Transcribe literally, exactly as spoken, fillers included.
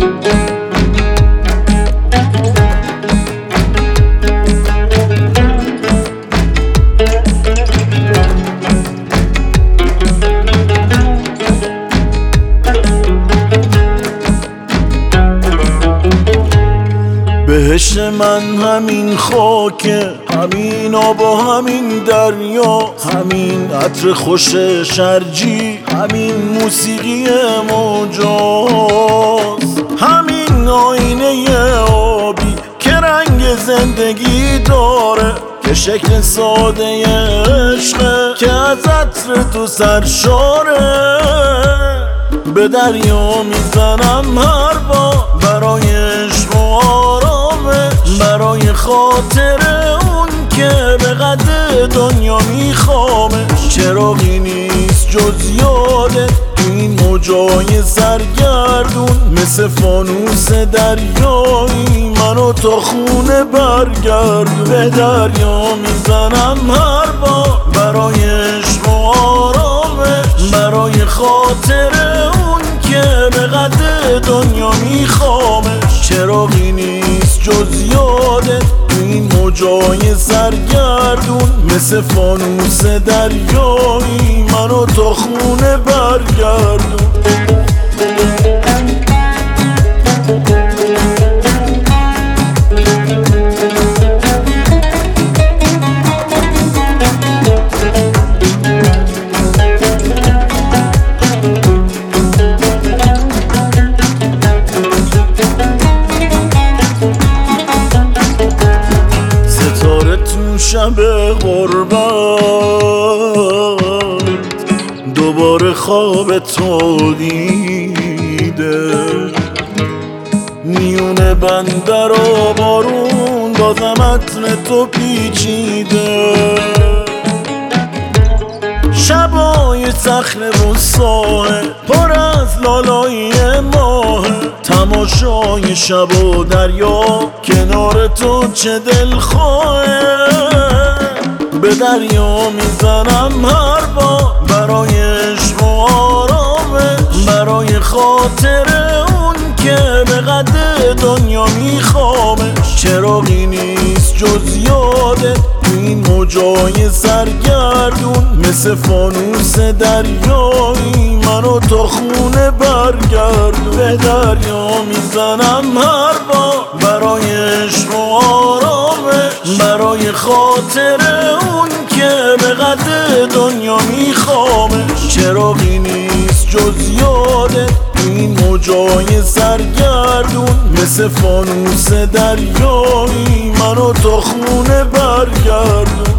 بهشت من همین خاکه، همین آب و همین دریا، همین عطر خوش شرجی، همین موسیقی موجاست، همین آینه آبی که رنگ زندگی داره، که شکل ساده عشقه که از عطر تو سرشاره. به دریا میزنم هر بار برای عشق و آرامش، برای خاطر اون که به قد دنیا میخوامش. چراغی نیست جز یادت این موجای سرگردون، مثل فانوس دریایی منو تا خونه برگردون. به دریا میزنم هر بار برای عشق و آرامش، برای خاطر اون که به قد دنیا میخوامش. چراغی نیست جز یادت این موجای سرگردون، مثل فانوس دریایی منو تا خونه برگردون. شب غربت دوباره خواب تو دیده، میونه بندر و بارون بازم عطر تو پیچیده. شبای صخره و ساحل پر از لالایی ماه، تماشای شب و دریا کنار تو چه دلخواهه. به دریا میزنم هر بار برای عشق و آرامش، برای خاطر اون که به قد دنیا میخوامش. چراغی نیست جز یادت این موجای سرگردون، مثل فانوس دریایی منو تا خونه برگردون. به دریا میزنم هر بار برای عشق و آرامش، برای خاطر اون که به قد دنیا میخوامش. چراغی نیست جز یادت این موجای سرگردون، مثل فانوس دریایی منو تا خونه برگردون.